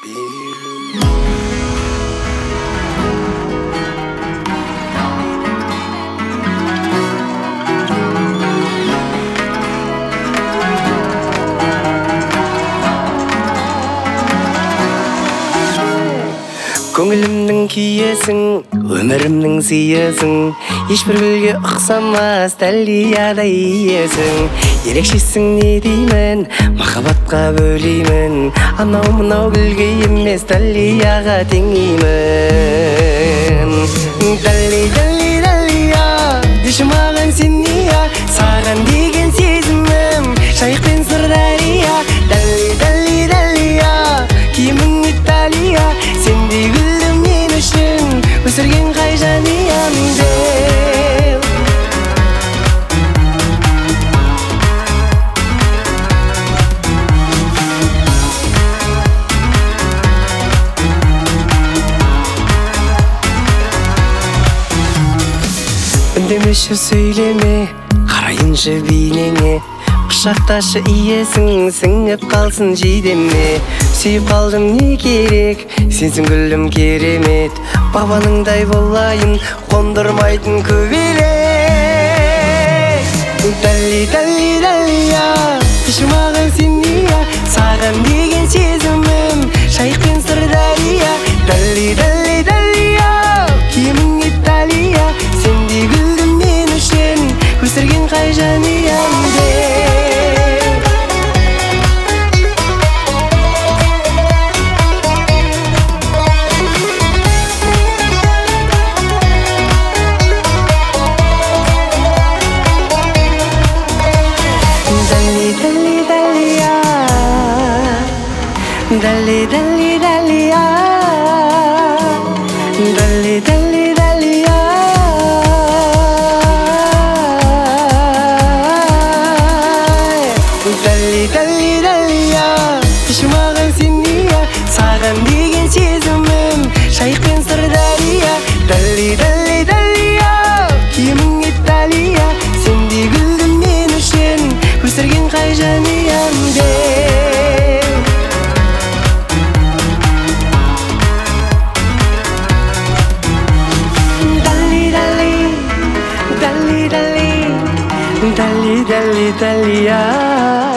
Көңілімнің күйесің, өмірімнің сыйысың, ешбір гүлге ұқсамас дәлиядай иесің. Ерекшесің не деймін, махаббатқа бөлеймін, анау-мынау гүлге емес дәлияға теңеймін. Дәлия, деші маған сен нея, саған деген сезімім жайықпен Сырдария. Дәлия, киімің Италия, сендей гүлді мен үшін өсірген қай жаниям деп. Үндемеші сөйлеме, қарайыншы бейнеңе, құшақташы иесің, сіңіп қалсын жейдеме. Сүйіп қалдым не керек, сенсің гүлім керемет, бабаныңдай болайын, қондырмайтын көбелек. Дәлия, деші маған сен нея, саған деген сезімім жайықпен Сырдария. Дәлия, киімің Италия, сендей гүлді мен үшін өсірген қай жаниям деп. Дәлия, деші маған сен нея, саған деген сезімім жайықпен Сырдария. Дәлия, киімің Италия, сендей гүлді мен үшін өсірген қай жаниям деп. Дәлия.